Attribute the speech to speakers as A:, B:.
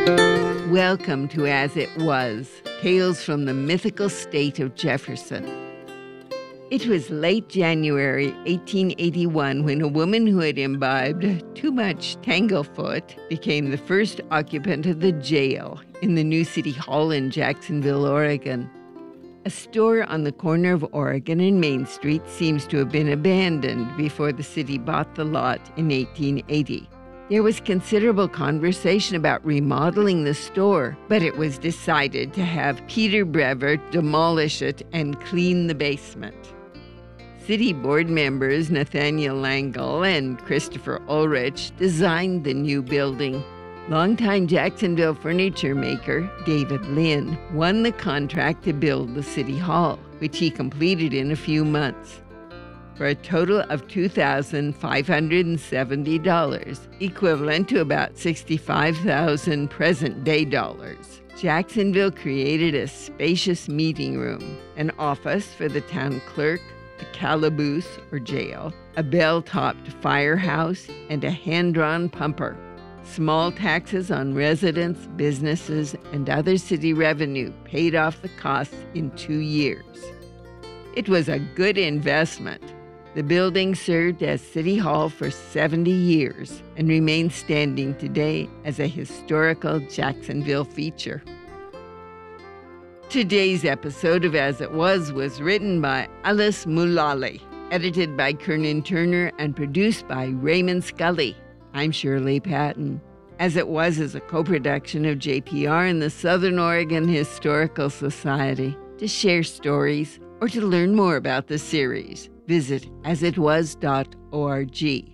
A: Welcome to As It Was, Tales from the Mythical State of Jefferson. It was late January 1881 when a woman who had imbibed too much Tanglefoot became the first occupant of the jail in the new city hall in Jacksonville, Oregon. A store on the corner of Oregon and Main Street seems to have been abandoned before the city bought the lot in 1880. There was considerable conversation about remodeling the store, but it was decided to have Peter Brevert demolish it and clean the basement. City board members Nathaniel Langle and Christopher Ulrich designed the new building. Longtime Jacksonville furniture maker David Lynn won the contract to build the city hall, which he completed in a few months. For a total of $2,570, equivalent to about $65,000 present-day dollars. Jacksonville created a spacious meeting room, an office for the town clerk, a calaboose or jail, a bell-topped firehouse, and a hand-drawn pumper. Small taxes on residents, businesses, and other city revenue paid off the costs in 2 years. It was a good investment. The building served as City Hall for 70 years and remains standing today as a historical Jacksonville feature. Today's episode of As It Was written by Alice Mullally, edited by Kernan Turner, and produced by Raymond Scully. I'm Shirley Patton. As It Was is a co-production of JPR and the Southern Oregon Historical Society. To share stories or to learn more about the series, visit asitwas.org.